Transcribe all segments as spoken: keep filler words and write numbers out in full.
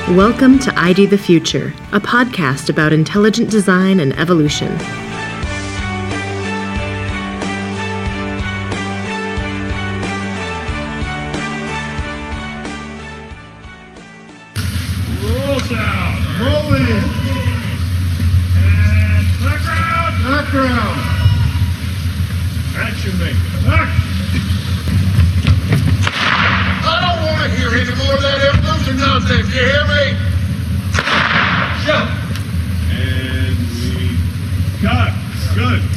Welcome to I D the Future, a podcast about intelligent design and evolution. Roll down, roll in, and background, background. Action maker, action. I don't want to hear any more of that evolution nonsense, you hear me? Show. And we got it.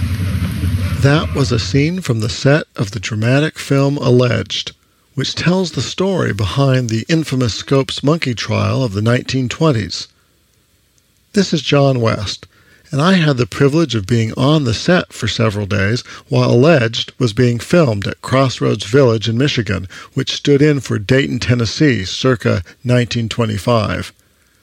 Good. That was a scene from the set of the dramatic film Alleged, which tells the story behind the infamous Scopes monkey trial of the nineteen twenties. This is John West, and I had the privilege of being on the set for several days while Alleged was being filmed at Crossroads Village in Michigan, which stood in for Dayton, Tennessee, circa nineteen twenty-five.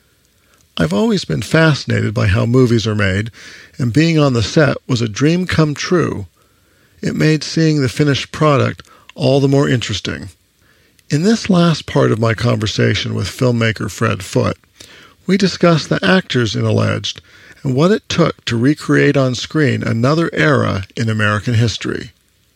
I've always been fascinated by how movies are made, and being on the set was a dream come true. It made seeing the finished product all the more interesting. In this last part of my conversation with filmmaker Fred Foote, we discussed the actors in Alleged and what it took to recreate on screen another era in American history.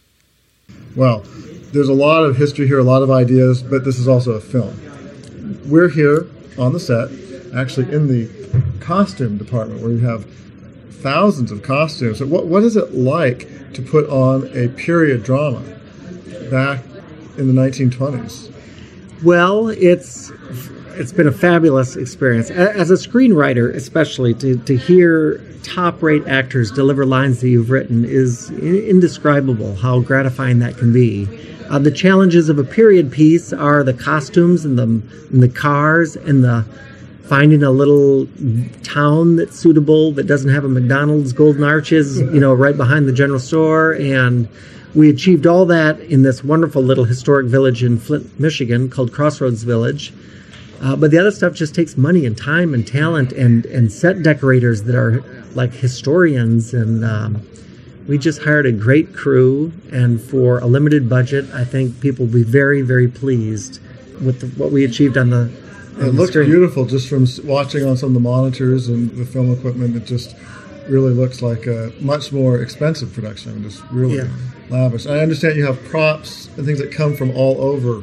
Well, there's a lot of history here, a lot of ideas, but this is also a film. We're here on the set, actually in the costume department, where you have thousands of costumes. So what, what is it like to put on a period drama back in the nineteen twenties? Well, it's it's been a fabulous experience. As a screenwriter, especially, to, to hear top-rate actors deliver lines that you've written is indescribable how gratifying that can be. Uh, the challenges of a period piece are the costumes and the, and the cars and the finding a little town that's suitable, that doesn't have a McDonald's Golden Arches, you know, right behind the general store. And we achieved all that in this wonderful little historic village in Flint, Michigan called Crossroads Village. Uh, but the other stuff just takes money and time and talent and, and set decorators that are like historians. And um, we just hired a great crew. And for a limited budget, I think people will be very, very pleased with the, what we achieved on the on It the looks screen. beautiful just from watching on some of the monitors and the film equipment. It just really looks like a much more expensive production, just really Yeah. lavish. I understand you have props and things that come from all over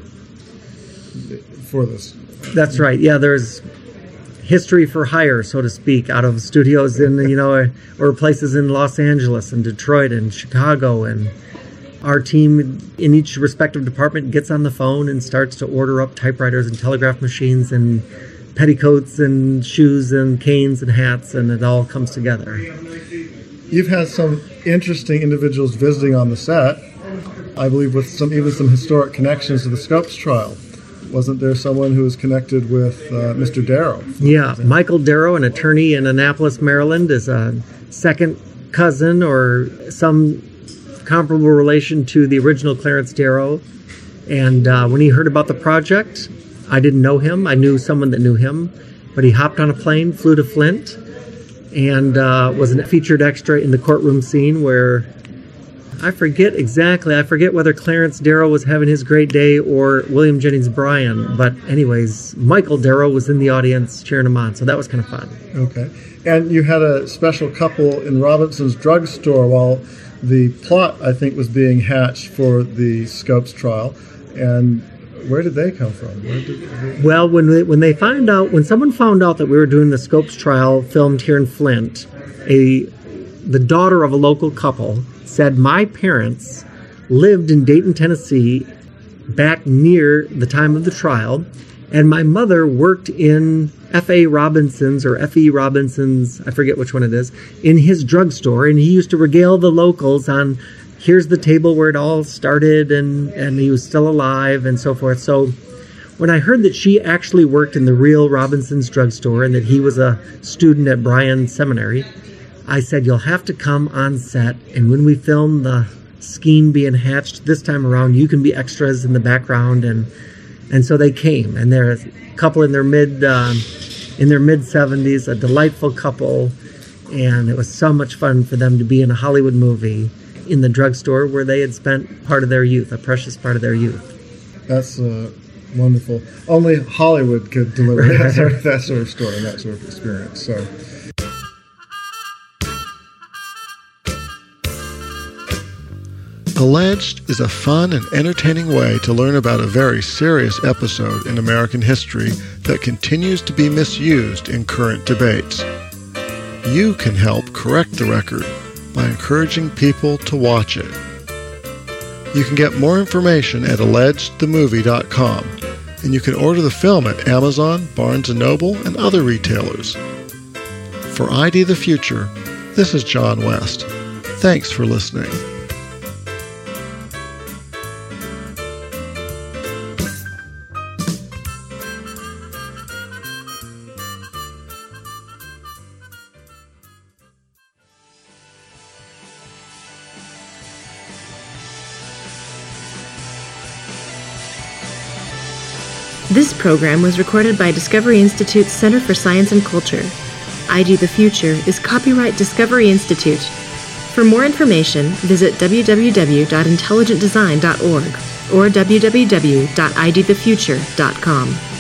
for this. That's right. Yeah, there's history for hire, so to speak, out of studios in, you know, or, or places in Los Angeles and Detroit and Chicago. And our team in each respective department gets on the phone and starts to order up typewriters and telegraph machines and petticoats and shoes and canes and hats, and it all comes together. You've had some interesting individuals visiting on the set, I believe with some even some historic connections to the Scopes trial. Wasn't there someone who was connected with uh, Mister Darrow? Yeah, Michael Darrow, an attorney in Annapolis, Maryland, is a second cousin or some comparable relation to the original Clarence Darrow. And uh, when he heard about the project, I didn't know him. I knew someone that knew him. But he hopped on a plane, flew to Flint, and uh, was a featured extra in the courtroom scene where I forget exactly. I forget whether Clarence Darrow was having his great day or William Jennings Bryan. But anyways, Michael Darrow was in the audience cheering him on. So that was kind of fun. Okay. And you had a special couple in Robinson's drugstore while the plot, I think, was being hatched for the Scopes trial. And where did they come from? Where did they... Well, when they, when they find out, when someone found out that we were doing the Scopes trial filmed here in Flint, a the daughter of a local couple said, my parents lived in Dayton, Tennessee, back near the time of the trial, and my mother worked in F A Robinson's or F E Robinson's, I forget which one it is, in his drugstore, and he used to regale the locals on, here's the table where it all started, and, and he was still alive, and so forth. So when I heard that she actually worked in the real Robinson's drugstore and that he was a student at Bryan Seminary, I said, you'll have to come on set, and when we film the scheme being hatched this time around, you can be extras in the background. And and so they came, and they're a couple in their mid um, in their mid seventies, a delightful couple, and it was so much fun for them to be in a Hollywood movie in the drugstore where they had spent part of their youth, a precious part of their youth. That's uh, Wonderful. Only Hollywood could deliver that sort of, that sort of story and that sort of experience. So. Alleged is a fun and entertaining way to learn about a very serious episode in American history that continues to be misused in current debates. You can help correct the record by encouraging people to watch it. You can get more information at alleged the movie dot com, and you can order the film at Amazon, Barnes and Noble, and other retailers. For I D the Future, this is John West. Thanks for listening. This program was recorded by Discovery Institute's Center for Science and Culture. I D the Future is copyright Discovery Institute. For more information, visit w w w dot intelligent design dot org or w w w dot i d the future dot com.